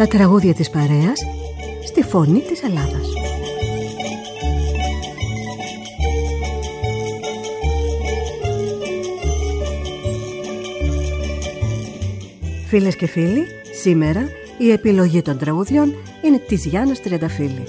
Τα τραγούδια της παρέας στη φωνή της Ελλάδας. Φίλες και φίλοι, σήμερα η επιλογή των τραγουδιών είναι της Γιάννας Τριανταφύλλη.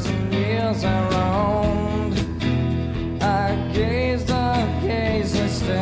years I roamed, I gazed, I stayed.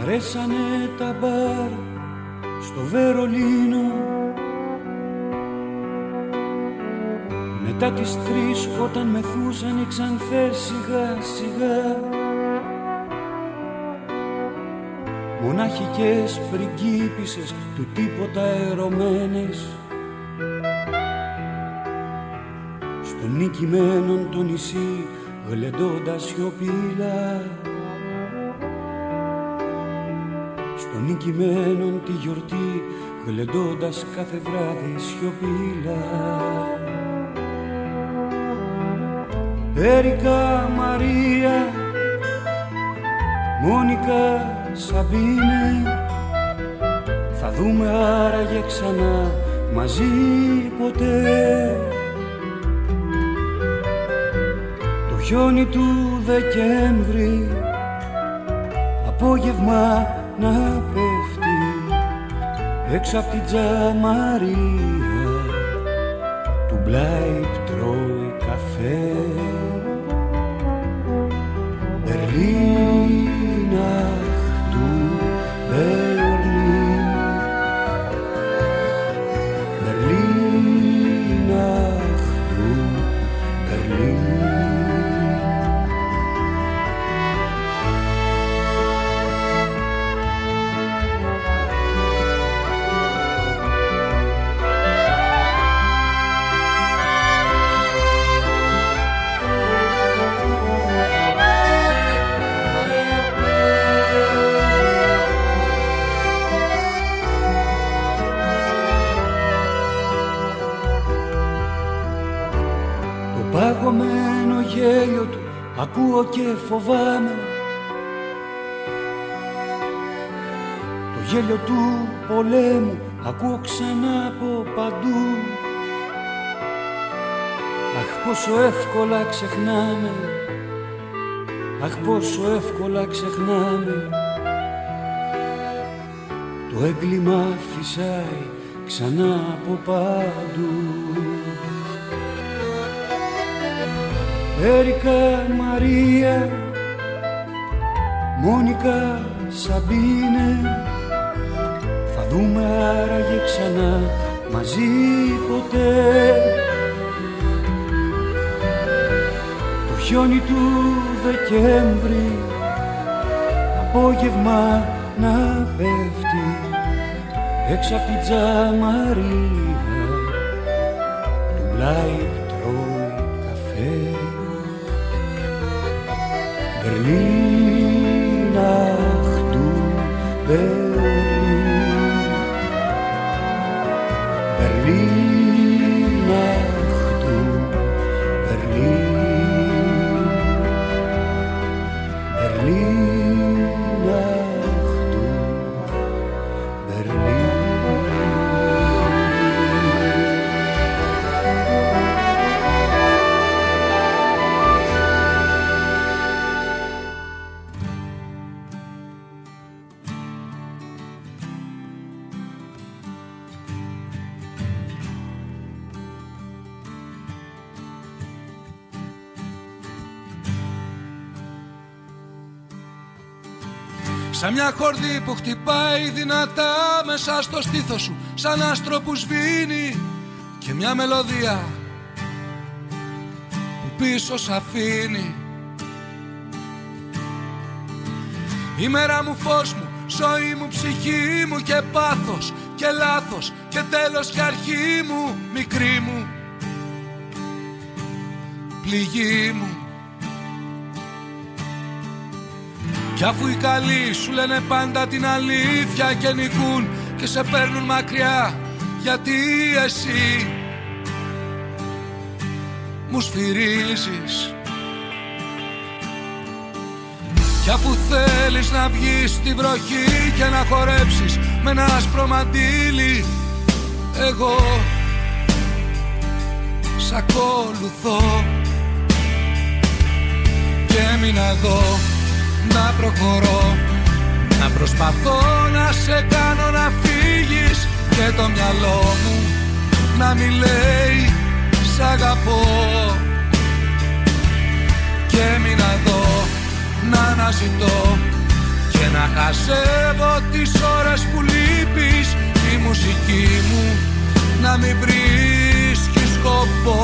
Αρέσανε τα μπαρ στο Βερολίνο. Μετά τις 3 όταν μεθούσαν οι ξανθές σιγά σιγά. Μονάχικες πριγκίπισσες του τίποτα ερωμένες στον νικημένον το νησί γλεντώντας σιωπηλά. Στον νικημένον τη γιορτή γλεντώντας κάθε βράδυ σιωπηλά. Έρικα, Μαρία, Μόνικα, Σαμπίνε, θα δούμε άραγε ξανά μαζί ποτέ. Το χιόνι του Δεκέμβρη απόγευμα να πέφτει έξω απ' την τζαμαρία του Μπλάιπ τρώει καφέ. Berlin, ach du Berlin, Berlin, ach du Berlin. Παγωμένο γέλιο του ακούω και φοβάμαι. Το γέλιο του πολέμου ακούω ξανά από παντού. Αχ, πόσο εύκολα ξεχνάμε, αχ, πόσο εύκολα ξεχνάμε. Το έγκλημα φυσάει ξανά από παντού. Έρικα, Μαρία, Μόνικα, Σαμπίνε, θα δούμε άραγε ξανά μαζί ποτέ. Το χιόνι του Δεκέμβρη απόγευμα να πέφτει έξω απ' την τζαμαρία του Μπλάιπ τρώει καφέ. Berlin, ach du Berlin, Berlin, ach du Berlin, Berlin, ach du Berlin. Σαν μια χορδή που χτυπάει δυνατά μέσα στο στήθος σου, σαν άστρο που σβήνει, και μια μελωδία που πίσω σ' αφήνει. Η μέρα μου, φως μου, ζωή μου, ψυχή μου και πάθος και λάθος και τέλος και αρχή μου, μικρή μου, πληγή μου. Κι αφού οι καλοί σου λένε πάντα την αλήθεια και νικούν και σε παίρνουν μακριά, γιατί εσύ μου σφυρίζεις. Κι αφού θέλεις να βγεις στη βροχή και να χορέψεις με ένα άσπρο μαντίλι, εγώ σ' ακολουθώ. Και έμεινα εδώ να προχωρώ, να προσπαθώ να σε κάνω να φύγεις και το μυαλό μου να μη λέει σ' αγαπώ. Και έμεινα εδώ να αναζητώ και να χαζεύω τις ώρες που λείπεις. Η μουσική μου να μην βρίσκει σκοπό.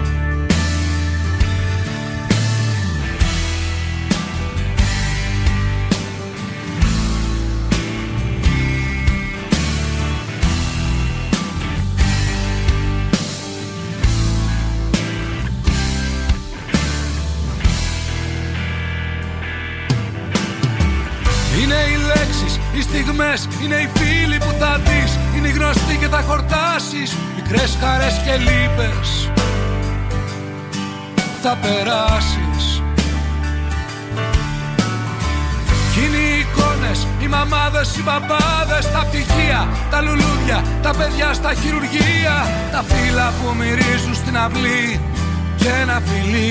Είναι οι λέξεις, οι στιγμές, είναι οι φίλοι που θα δεις. Είναι οι γνωστοί και θα χορτάσεις. Μικρές χαρές και λύπες θα περάσεις. Κι είναι οι εικόνες, οι μαμάδες, οι μπαμπάδες, τα πτυχία, τα λουλούδια, τα παιδιά στα χειρουργεία, τα φύλλα που μυρίζουν στην αυλή και ένα φιλί.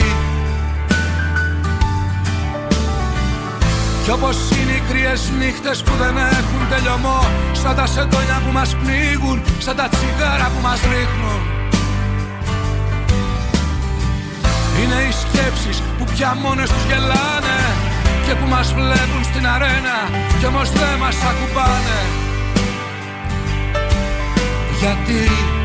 Κι όπως είναι οι κρύες νύχτες που δεν έχουν τελειωμό, σαν τα σεντόνια που μας πνίγουν, σαν τα τσιγάρα που μας ρίχνουν. Είναι οι σκέψεις που πια μόνες τους γελάνε και που μας βλέπουν στην αρένα κι όμως δεν μας ακουμπάνε. Γιατί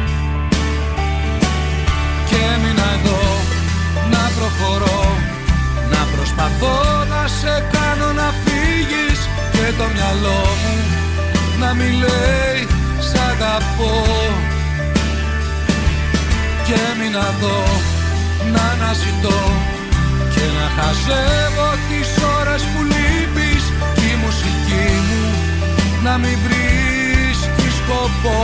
και έμεινα εδώ να προχωρώ, να προσπαθώ να σε κάνω να φύγεις και το μυαλό μου να μην λέει σ' αγαπώ. Και έμεινα εδώ να αναζητώ και να χαζεύω τις ώρες που λείπεις κι η μουσική μου να μην βρίσκει σκοπό.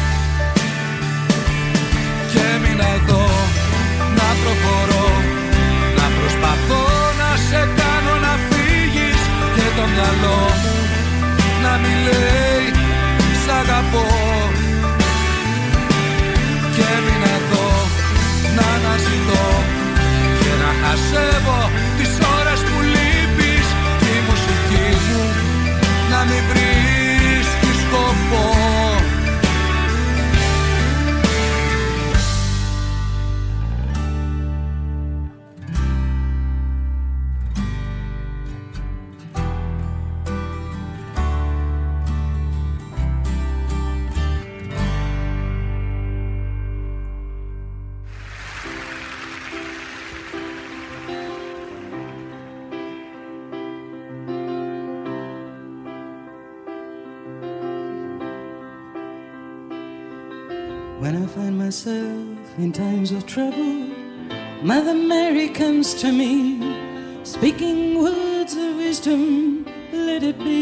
Και έμεινα εδώ να προχωρώ, να προσπαθώ να σε κάνω να φύγεις και το μυαλό μου να μην λέει σ' αγαπώ. Και έμεινα εδώ να αναζητώ και να χασεύω τις ώρες που λείπεις και η μουσική μου να μην βρίσκει σκοπό. When I find myself in times of trouble, Mother Mary comes to me, speaking words of wisdom, let it be.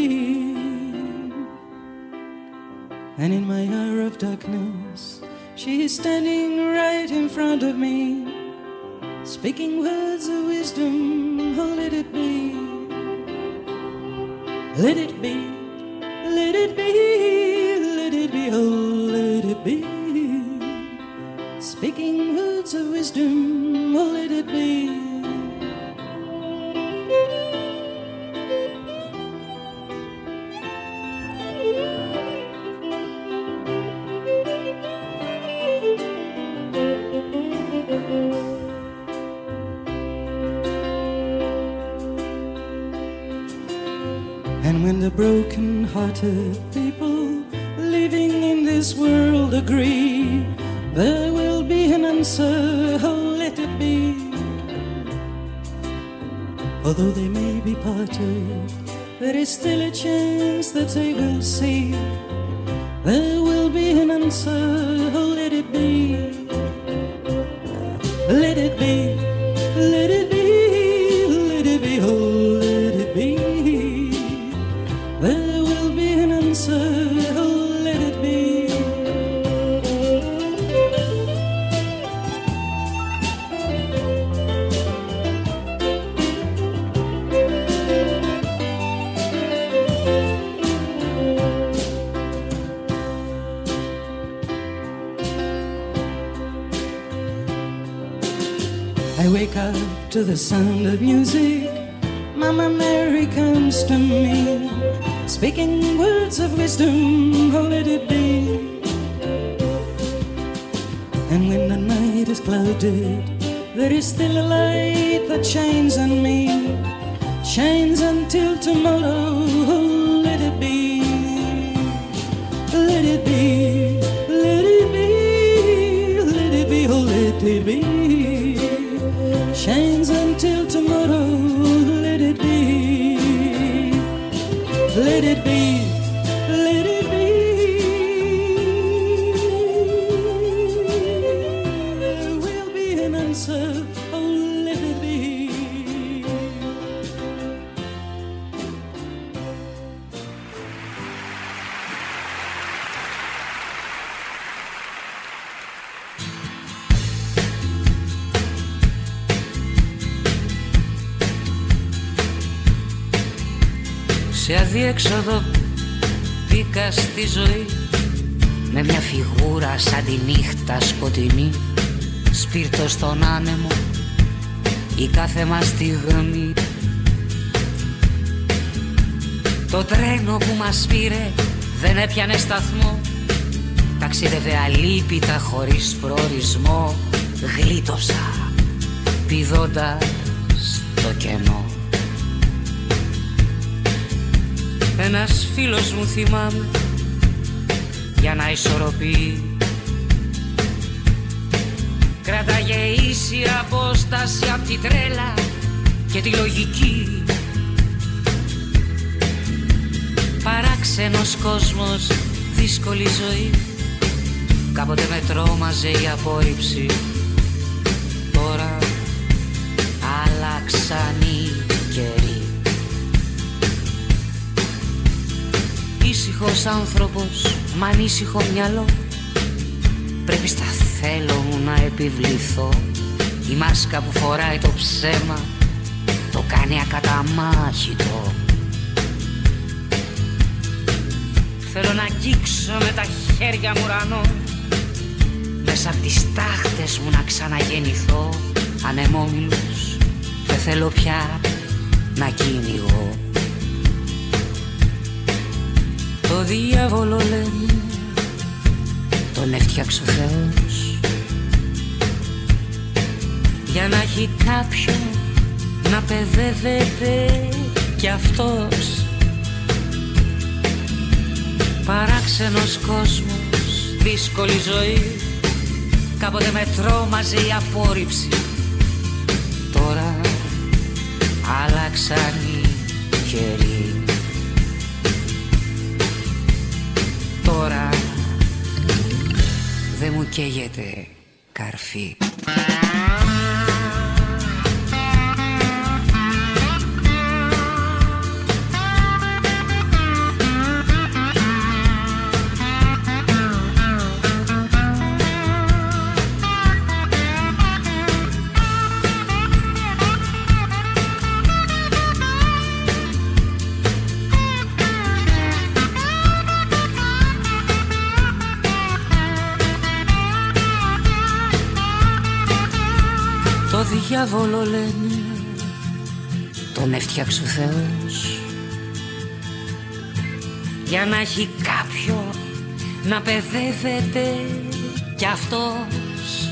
And in my hour of darkness, she is standing right in front of me, speaking words of wisdom, oh let it be. Let it be, let it be, let it be, oh let it be. Speaking words of wisdom, oh let it be. And when the broken-hearted people living in this world agree, there will be an answer, oh let it be. Although they may be parted, there is still a chance that they will see. There will be an answer, oh let it be. Let it be, let it be, let it be, oh let it be. There will be an answer, oh let it be. I wake up to the sound of music. Mama Mary comes to me, speaking words of wisdom, oh let it be. And when the night is clouded, there is still a light that shines on me. chains until tomorrow. Let it be, let it be, let it be, let it be, oh let it be. Chains until tomorrow. Let it be, let it be, let it be. There will be an answer. Oh, let it be. Σε αδιέξοδο μπήκα στη ζωή με μια φιγούρα σαν τη νύχτα σκοτεινή, σπίρτο στον άνεμο η κάθε μας στιγμή. Το τρένο που μας πήρε δεν έπιανε σταθμό, ταξίδευε αλίπητα χωρίς προορισμό. Γλίτωσα πηδώντας το κενό. Ένας φίλος μου θυμάμαι για να ισορροπεί, κράταγε ίση απόσταση απ' τη τρέλα και τη λογική. Παράξενος κόσμος, δύσκολη ζωή, κάποτε με τρόμαζε η απόρριψη. Τώρα άλλαξαν οι καιροί. Ήσυχος άνθρωπος, μ' ανήσυχο μυαλό, πρέπει στα θέλω μου να επιβληθώ. Η μάσκα που φοράει το ψέμα το κάνει ακαταμάχητο. Θέλω να αγγίξω με τα χέρια μου ουρανό, μέσα απ' τις τάχτες μου να ξαναγεννηθώ. Ανεμόμυλους δεν θέλω πια να κυνηγώ. Το διάβολο λένε τον έφτιαξε ο Θεός για να έχει κάποιον να παιδεύεται κι αυτός. Παράξενος κόσμος, δύσκολη ζωή, κάποτε με τρόμαζε η απόρριψη. Τώρα άλλαξαν οι καιροί. Τώρα δεν μου καίγεται καρφί. Το διάβολο λένε τον έφτιαξε ο Θεός για να έχει κάποιον να παιδεύεται κι αυτός.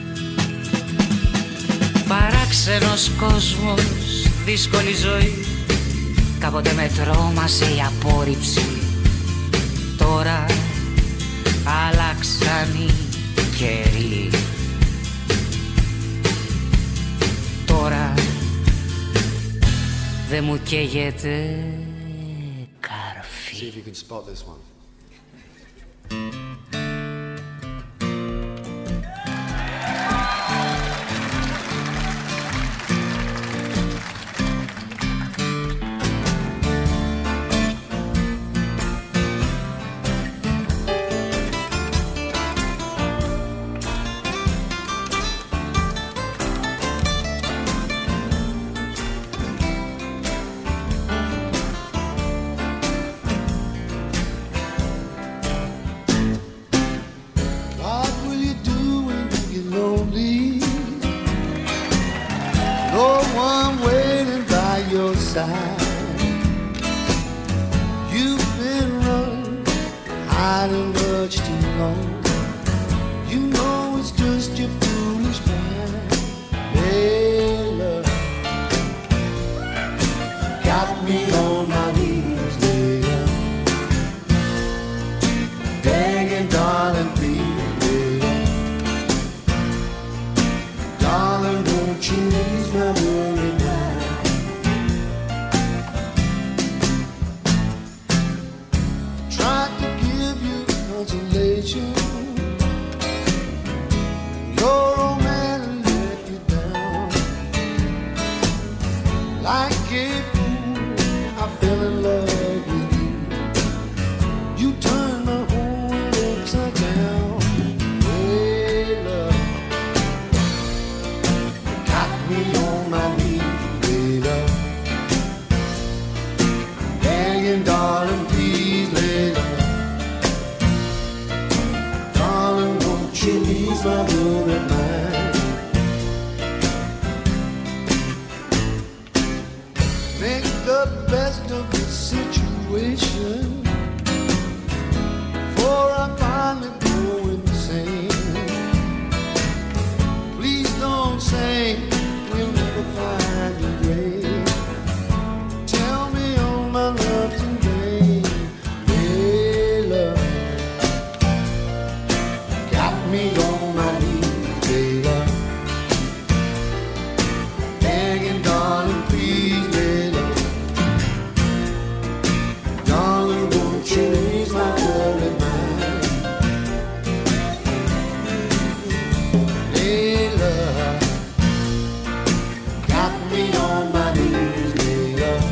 Παράξενος κόσμος, δύσκολη ζωή, κάποτε με τρόμασε η απόρριψη. Τώρα άλλαξαν οι καιροί. Τώρα δεν μου καίγεται καρφί. See if you can spot this one. consolation. Your old man let you down. Like a fool, I fell in love with you. You turned my whole world upside down. Hey, love, you got me on my knees, hey, love. Begging, darling, please, lay love. Darling, won't you ease my worried mind? Make the best of the situation, for I finally go insane. Please don't say we'll never find a grave. Tell me all my love today, hey love. Got me on my knees, hey love. Begging, darling, please, hey love. Darling, won't you ease my worried mind? Hey love, got me on my knees, hey love.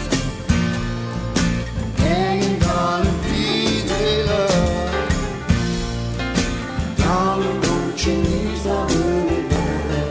Begging, darling, please, hey love. Darling, won't you ease my worried mind?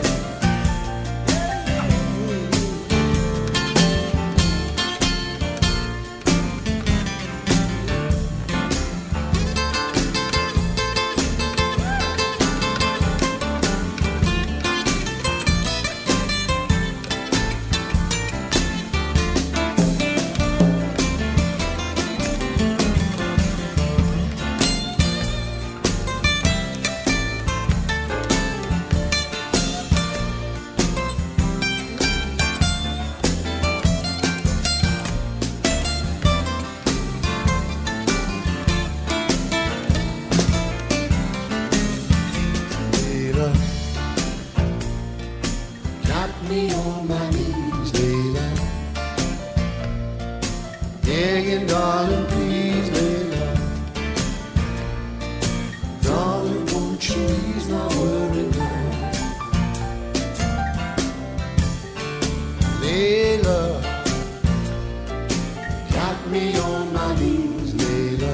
Layla, got me on my knees, Layla. Begging, darling, please, Layla. Darling, won't you ease my worried mind? Layla, got me on my knees, Layla.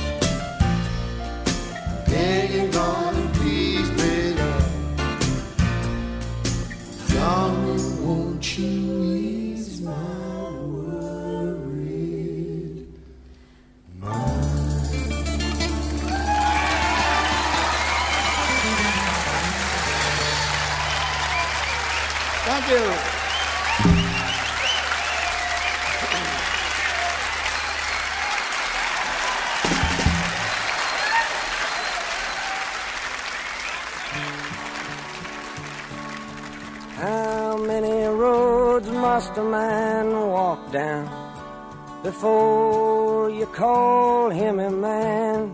Begging, darling, please, Layla. Darling, won't you ease my worried mind? Thank you. How many roads must a man walk down before you call him a man?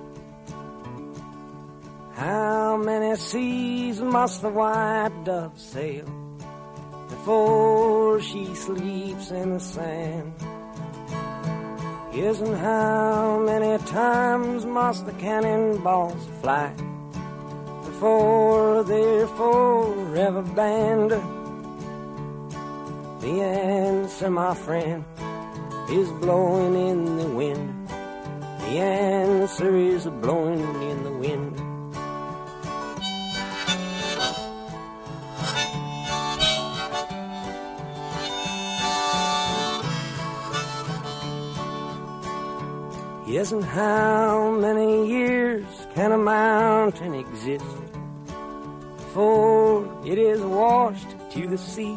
How many seas must the white dove sail before she sleeps in the sand? Yes, and how many times must the cannonballs fly before they're forever banned? The answer, my friend, is blowing in the wind. The answer is blowing in the wind. Yes, and how many years can a mountain exist before it is washed to the sea?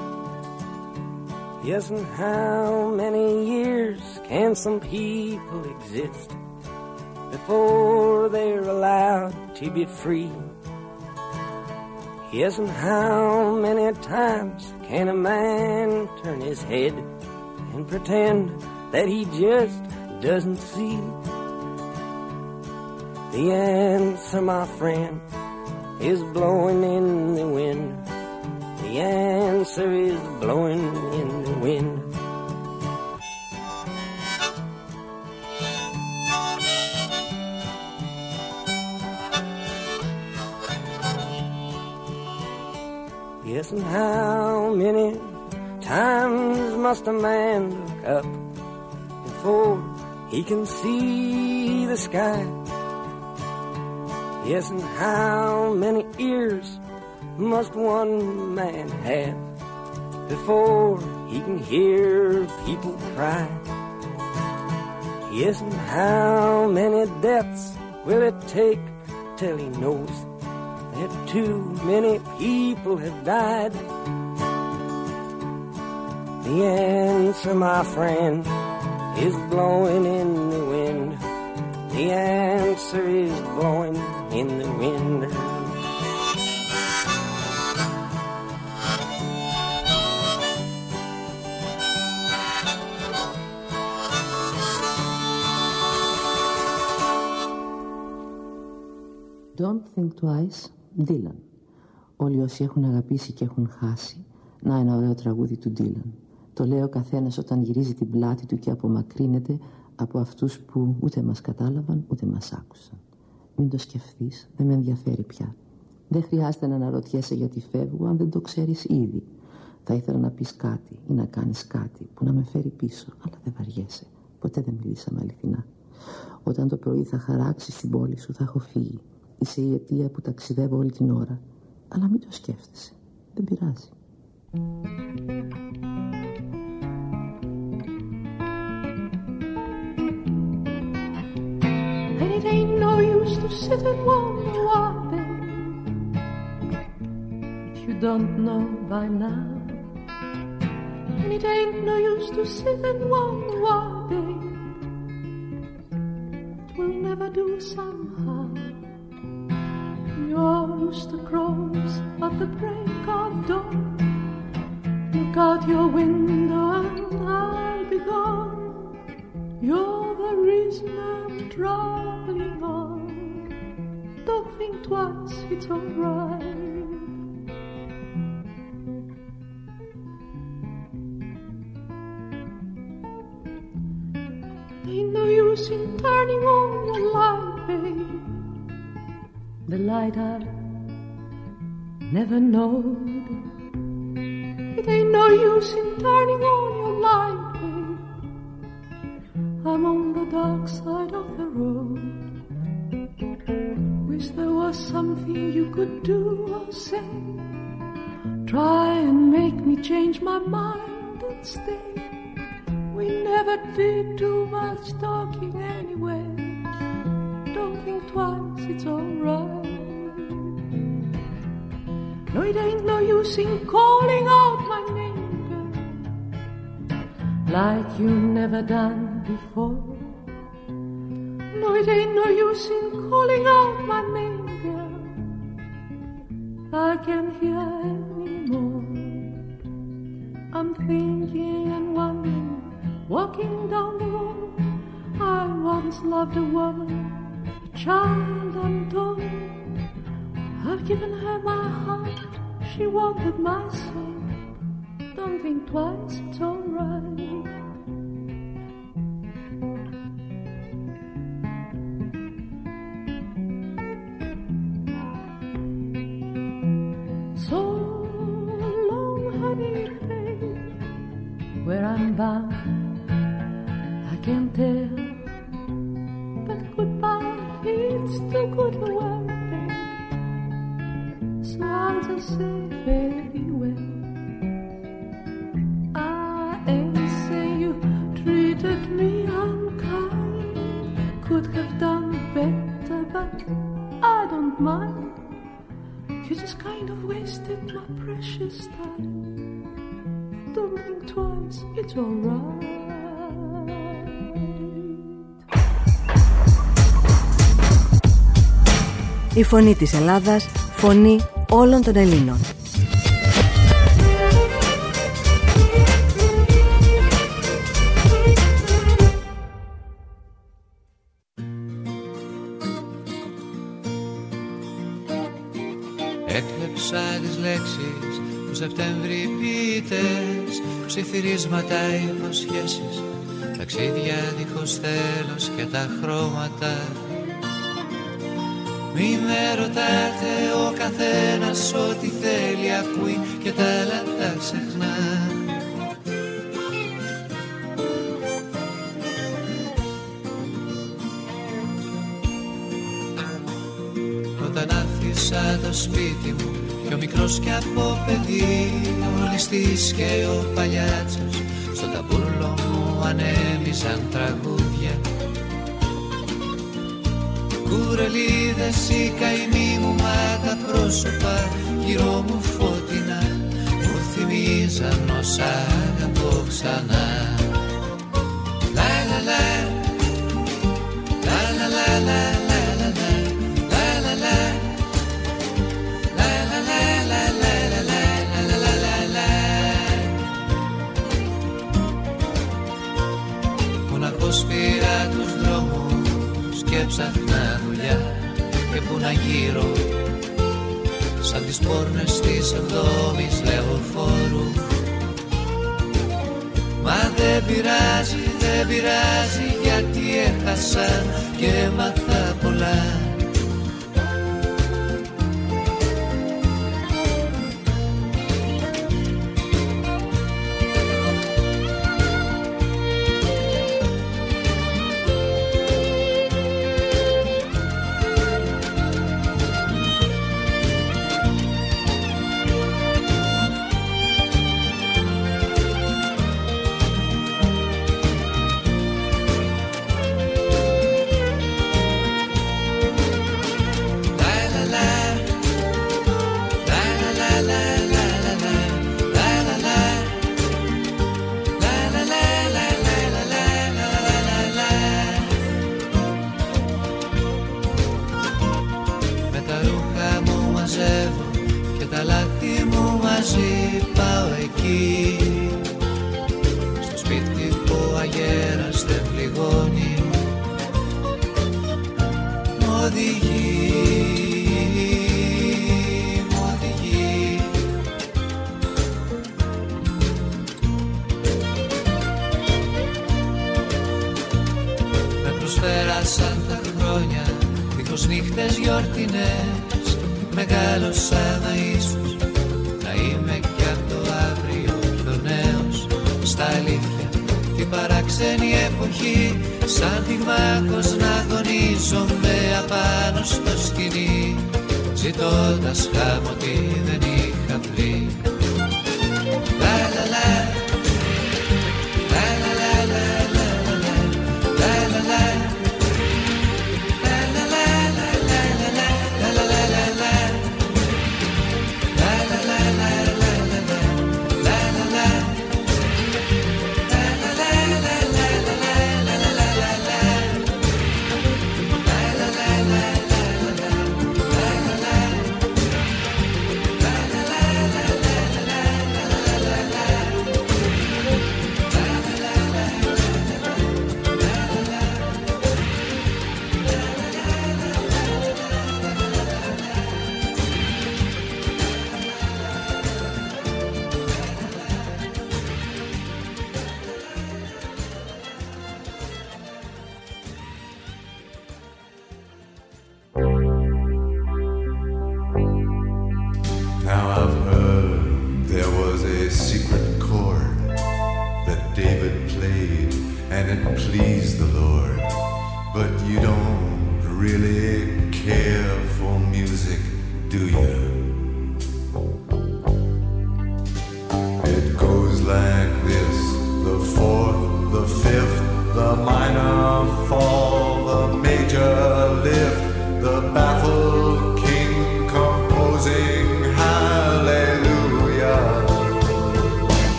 Yes, and how many years can some people exist before they're allowed to be free? Yes, and how many times can a man turn his head and pretend that he just doesn't see? The answer, my friend, is blowing in the wind. The answer is blowing in the wind. Yes, and how many times must a man look up before he can see the sky? Yes, and how many ears must one man have before he can hear people cry? Yes, and how many deaths will it take till he knows that too many people have died? The answer, my friend, is blowing in the wind. The answer is blowing in the wind. Don't think twice, Dylan. Όλοι όσοι έχουν αγαπήσει και έχουν χάσει. Να ένα ωραίο τραγούδι του Dylan. Το λέει ο καθένας όταν γυρίζει την πλάτη του και απομακρύνεται από αυτούς που ούτε μας κατάλαβαν ούτε μας άκουσαν. Μην το σκεφτείς, δεν με ενδιαφέρει πια. Δεν χρειάζεται να αναρωτιέσαι γιατί φεύγω αν δεν το ξέρεις ήδη. Θα ήθελα να πεις κάτι ή να κάνεις κάτι που να με φέρει πίσω, αλλά δεν βαριέσαι. Ποτέ δεν μιλήσαμε αληθινά. Όταν το πρωί θα χαράξεις στην πόλη σου θα έχω φύγει. Είσαι η αιτία που ταξιδεύω όλη την ώρα. Αλλά μην το σκέφτεσαι. Δεν πειράζει. And it ain't no use to sit and wonder why, babe, if you don't know by now. And it ain't no use to sit and wonder why, babe, it will never do somehow. Your rooster crows at the break of dawn. Look out your window and I'll be gone. You're the reason I'm traveling on. Don't think twice, it's alright. Ain't no use in turning on your light, babe. The light I never knowed. It ain't no use in turning on your light, babe. I'm on the dark side of the road. Wish there was something you could do or say. Try and make me change my mind and stay. We never did too much talking anyway. Don't think twice, it's alright. No, it ain't no use in calling out my name, girl, like you never done before. No, it ain't no use in calling out my name, girl, I can't hear anymore. I'm thinking and wondering, walking down the road. I once loved a woman, a child untold. I've given her my heart, she wanted my soul. Don't think twice, it's alright. So long, honey, babe, where I'm bound, I can't tell. But goodbye, it's too good a word, babe. So I'll just say very well. I ain't say you treated me unkind. Could have done better, but I don't mind. You just kind of wasted my precious time. Don't think twice, it's alright. Η φωνή της Ελλάδας, φωνή όλων των Ελλήνων. Έκλεψα τις λέξεις του Σεπτέμβρη ποιητές, ψιθυρίσματα, υποσχέσεις, ταξίδια δίχως τέλος και τα χρώματα. Μη με ρωτάτε, ο καθένας ό,τι θέλει ακούει και τα άλλα τα ξεχνά. Όταν άφησα το σπίτι μου πιο μικρός κι από παιδί, ο ληστής και ο παλιάτσος στον ταμπούρλο μου ανέμιζαν τραγούδια. Κουρελίδες οι καημοί μου, μα τα πρόσωπα γύρω μου φωτεινά μου θυμίζαν όσα αγαπώ ξανά. Λα λα λα, λα λα λα λα λα λα λα λα λα. Μοναχός πήρα τους δρόμους και ψάχνα δουλειά και που να γύρω σαν τις πόρνες της 7ης λεωφόρου. Μα δεν πειράζει, δεν πειράζει, γιατί έχασα και έμαθα πολλά. Ζητώντας χάμω τι δεν είχα βρει. Λα λα λα, λα λα λα λα λα λα λα λα.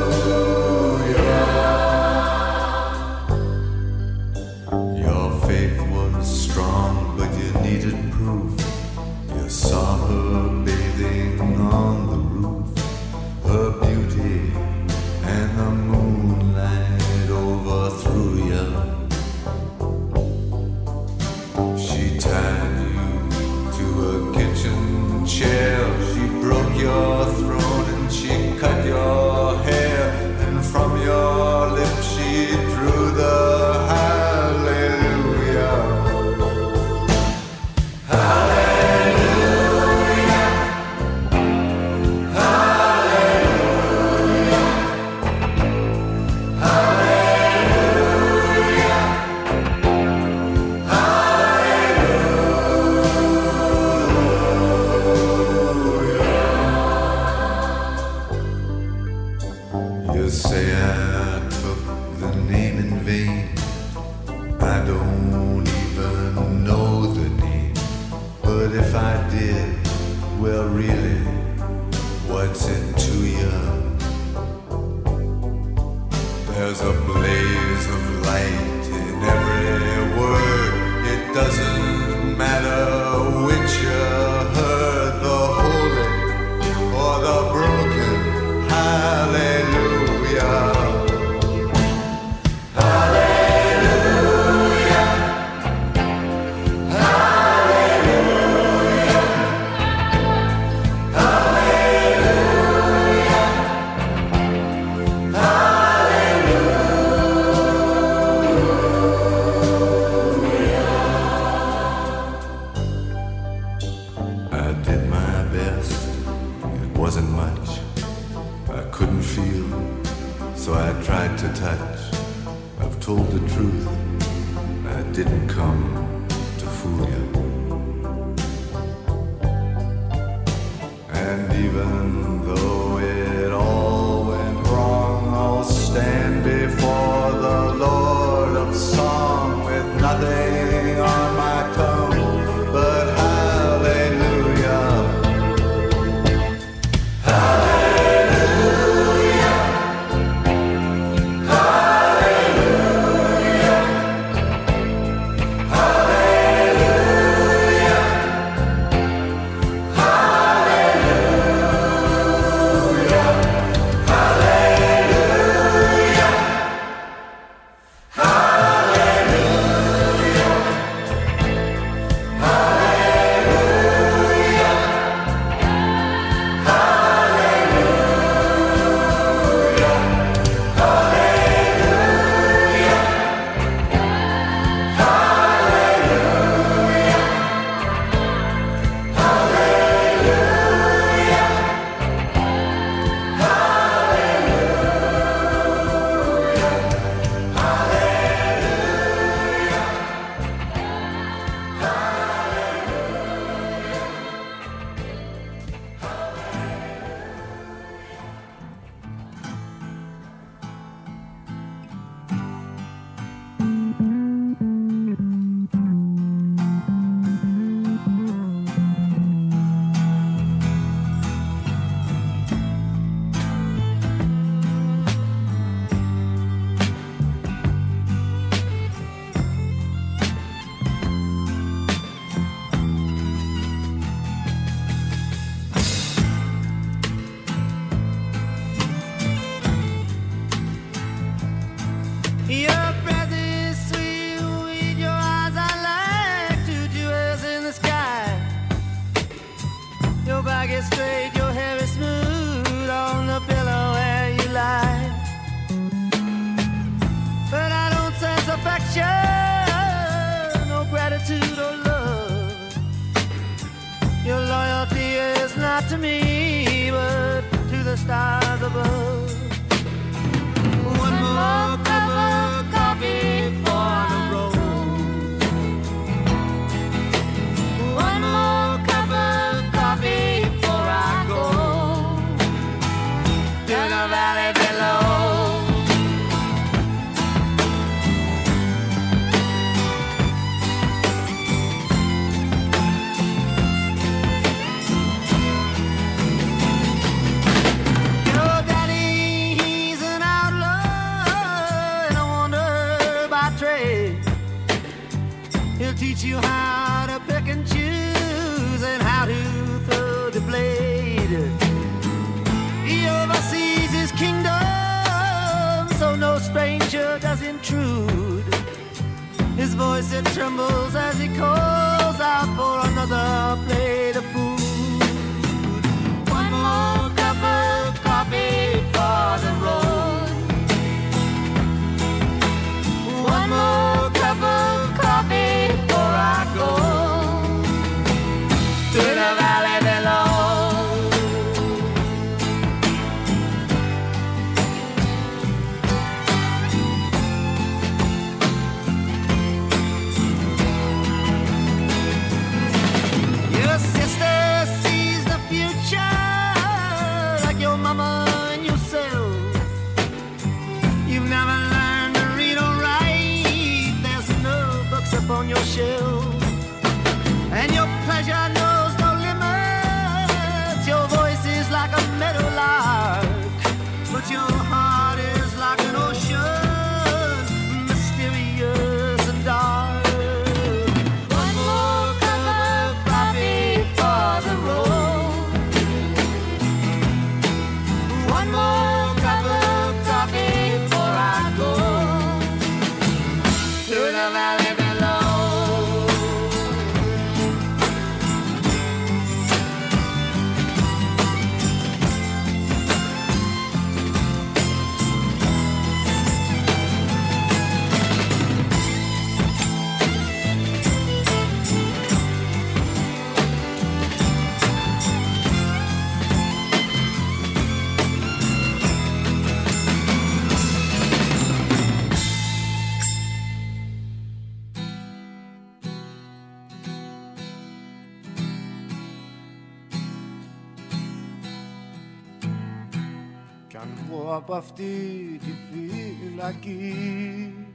Your faith don't even know the name, but if I did, well really, what's it to you? There's a blaze of light in every word. It doesn't matter which you heard, the holy or the broken. Hallelujah. Hallelujah. Hallelujah. Hallelujah. I did my best. It wasn't much. I couldn't feel, so I tried to touch. I've told the truth. I didn't come to fool you. And even though it all went wrong, I'll stand before the Lord of Song with nothing on my tongue but hallelujah. Hallelujah. Hallelujah. Hallelujah. Hallelujah. Hallelujah. Your breath is sweet, with your eyes are like two jewels in the sky. Your back is straight, your hair is smooth on the pillow where you lie. But I don't sense affection, no gratitude or love. Your loyalty is not to me, but to the stars above. One more cup of coffee for the road. One more cup of coffee before I go to the valley below. Your daddy, he's an outlaw and a wonder by trade. He'll teach you how to pick and choose and how to throw the blade. He oversees his kingdom, so no stranger does intrude. His voice, it trembles as he calls out for another plate of food. One more cup of coffee for the road. One more cup of coffee before I go to the valley below. Your sister on your shelf. And your pleasure knows no limits. Your voice is like a meadowlark, but your heart is like an ocean, mysterious and dark. One more cup of coffee for the road. One more cup of coffee before I go to the valley below. Κι αν βγω από αυτή τη φυλακή,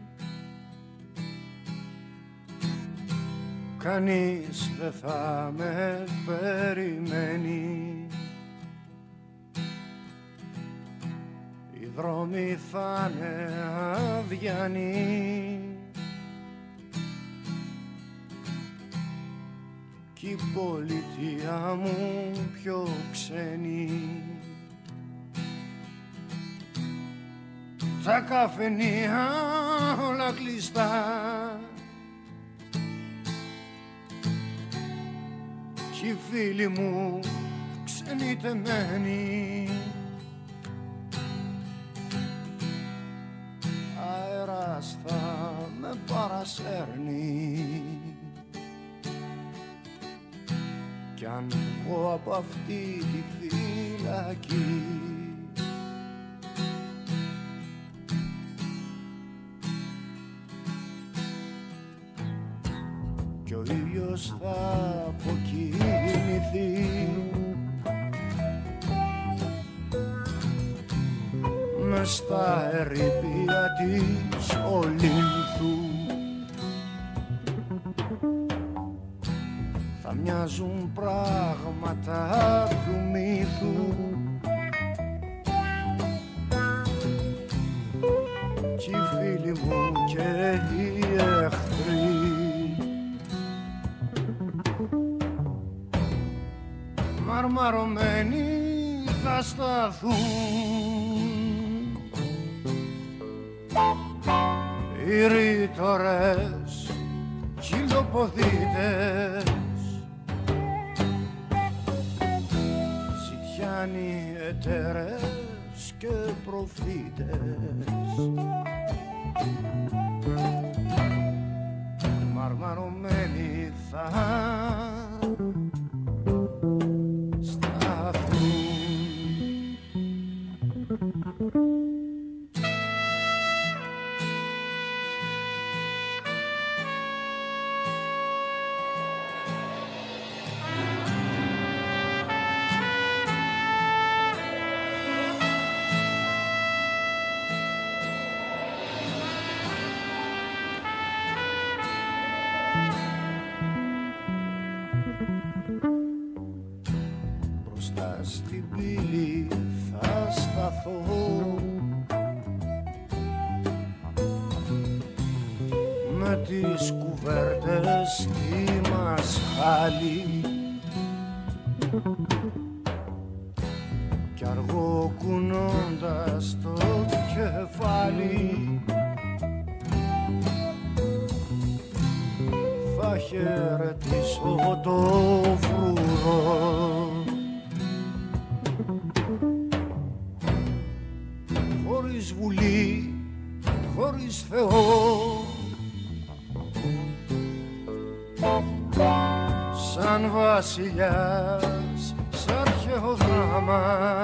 κανείς δεν θα με περιμένει. Οι δρόμοι θα είναι αδιανοί κι η πολιτεία μου πιο ξένη. Τα καφενεία όλα κλειστά κι οι φίλοι μου ξενιτεμένοι. Αέρας θα με παρασέρνει κι αν βγω από αυτή τη φυλακή. Κι ο ήλιος θα αποκοιμηθεί μες στα ερείπια της Ολύνθου. Θα μοιάζουν πράγματα του μύθου κι οι φίλοι μου και οι εχθροί μαρμαρωμένοι θα σταθούν. Οι ρήτορες κι οι λοποδίτες, ζητιάνοι εταιρές και προφήτες, μαρμαρωμένοι θα στην πύλη θα σταθώ με τις κουβέρτες στη μασχάλη κι αργό κουνώντας το κεφάλι θα χαιρετήσω το φρουρό. Χωρίς βουλή, χωρίς Θεό, σαν βασιλιάς σ' αρχαίο δράμα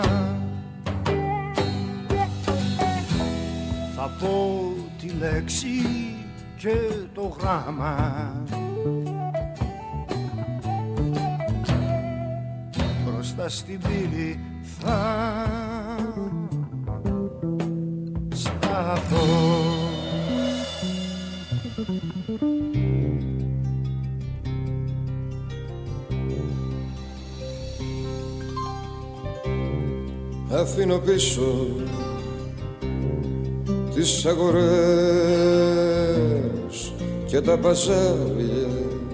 θα πω τη λέξη και το γράμμα. Μπροστά στην πύλη θα σταθώ. αφήνω πίσω τις αγορές και τα παζάρια.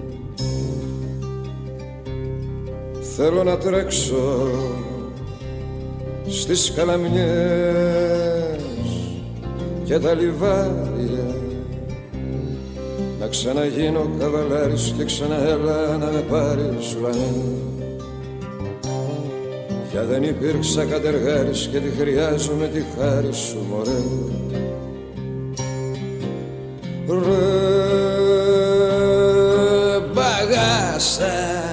Θέλω να τρέξω στις καλαμιές και τα λιβάρια, να ξαναγίνω καβαλάρης και ξαναέλα να με πάρεις ουρανέ. Για δεν υπήρξα κατεργάρης και τη χρειάζομαι τη χάρη σου, μωρέ. Ρε μπαγάσα,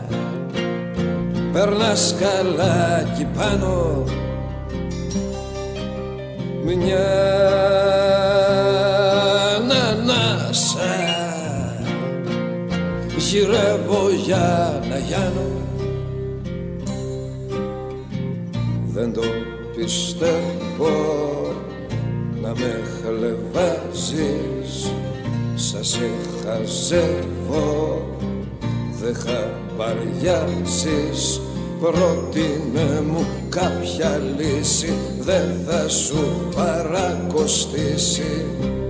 περνάς καλά κι πάνω, μια ανάσα γυρεύω για να γιάνω. Δεν το πιστεύω να με χλεβάζεις, σας σε χαζεύω, δεν χαμπαριάζεις. Πρότεινε μου κάποια λύση, δεν θα σου παρακοστήσει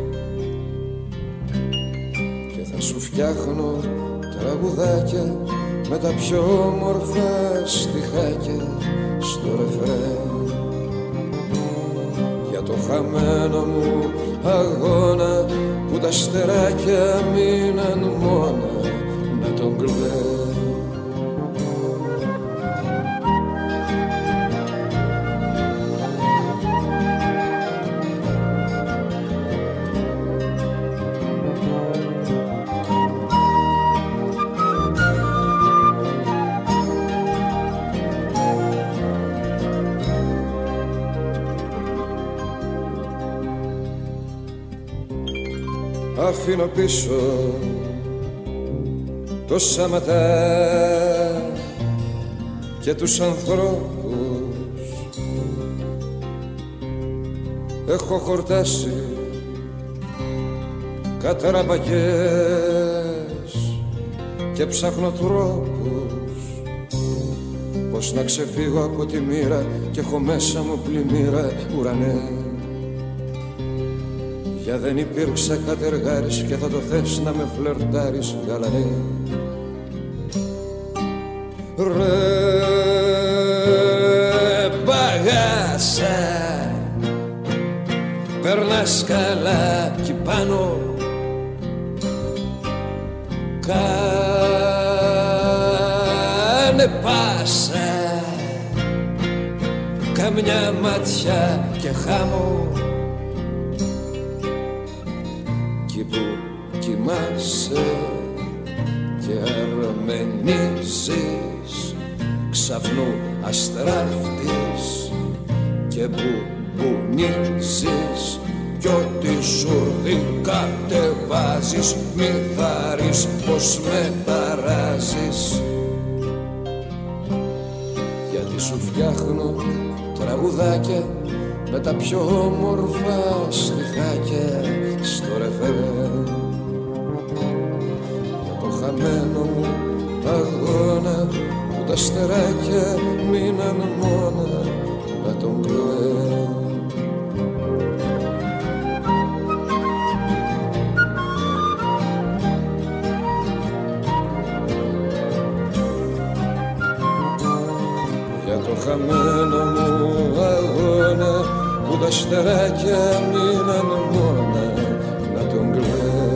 και θα σου φτιάχνω τραγουδάκια με τα πιο όμορφα στιχάκια στο ρεφρέν. Για το χαμένο μου αγώνα που τα στεράκια μείναν μόνα να τον κλαίν. Αφήνω πίσω το σαματά και τους ανθρώπους. Έχω χορτάσει καταραμπακές και ψάχνω τρόπους πως να ξεφύγω από τη μοίρα και έχω μέσα μου πλημμύρα ουρανέ. Για δεν υπήρξα κατεργάρης και θα το θες να με φλερτάρεις γαλανέ. Ρε μπαγάσα, περνάς καλά κι πάνω, κάνε πάσα, καμιά μάτια και χάμω. Που κοιμάσαι και αρμενίζεις, ξαφνού αστράφτης και μπουνίζεις, κι ό,τι σουρδί κατεβάζεις μη θαρρείς πως με ταράζεις. Γιατί σου φτιάχνω τραγουδάκια με τα πιο όμορφα στιχάκια στο ρεφρέν. Για το χαμένο μου αγώνα που τα στεράκια μείναν μόνα να τον κλαίν. Για το χαμένο μου αγώνα που τα στεράκια μείναν μόνα να τον κλαίν.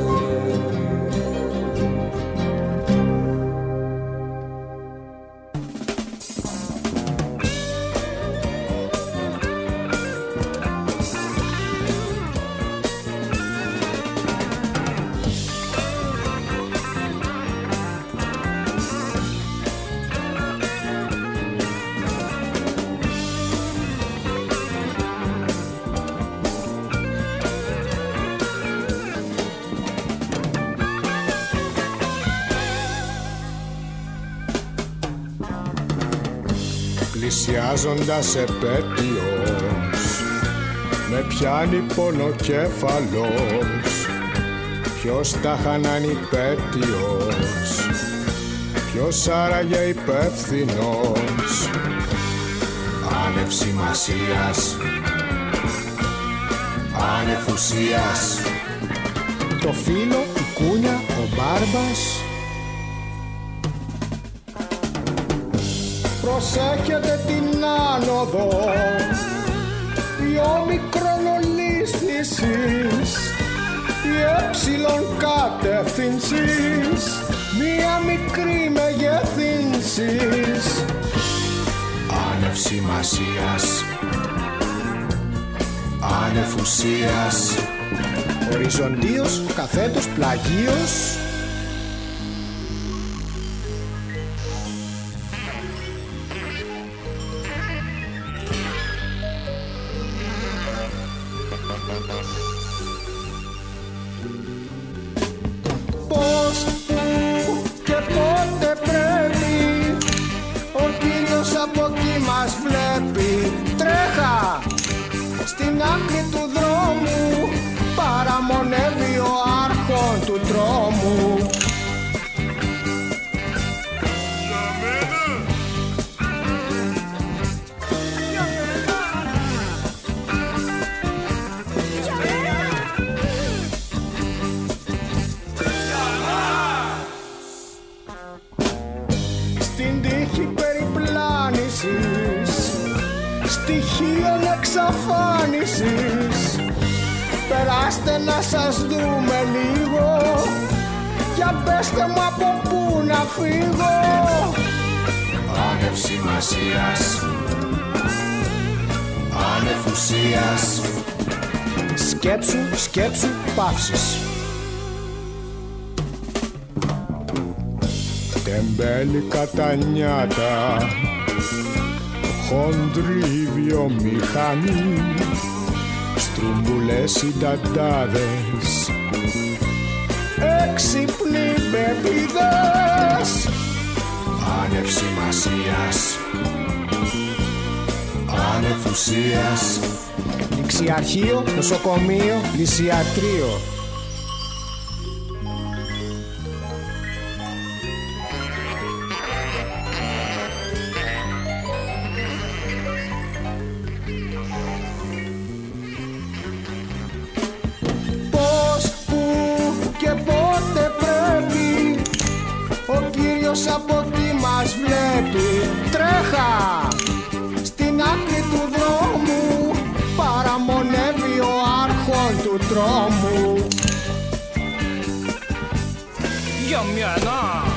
Πλησιάζοντας επέτειος με πιάνει πονοκέφαλος. Ποιος τα χανάνει υπέτειος, ποιος άραγε υπεύθυνος. Αν άνευ σημασίας, άνευ ουσίας. Το φύλλο, η κούνια, ο μπάρμπας. Προσέχετε την άνοδο, η ομικρονολίσθησης, η έψιλον κατευθύνσης, μία μικρή μεγεθύνσης, άνευ σημασίας, άνευ ουσίας. Οριζοντίος, καθέτος, πλαγίος. Πώς, πού και πότε πρέπει, ο Κύριος από εκεί μας βλέπει. Τρέχα στην άκρη του δρόμου, παραμονεύει ο άρχον του τρόμου. Στην τύχη περιπλάνησης, στοιχείων εξαφάνισης, περάστε να σας δούμε λίγο, για πέστε μου από πού να φύγω. Άνευ σημασίας, άνευ ουσίας. Σκέψου, σκέψου, παύσεις. Τεμπέλη κατανιάτα, χοντρή βιομηχανή, στρουμπουλές οι νταντάδες, έξυπνοι πεπίδες, άνευ σημασίας, άνευ ουσίας. Ληξιαρχείο, νοσοκομείο, λυσιατρίο. Από τι μας βλέπει. Τρέχα στην άκρη του δρόμου, παραμονεύει ο άρχον του τρόμου. Για μένα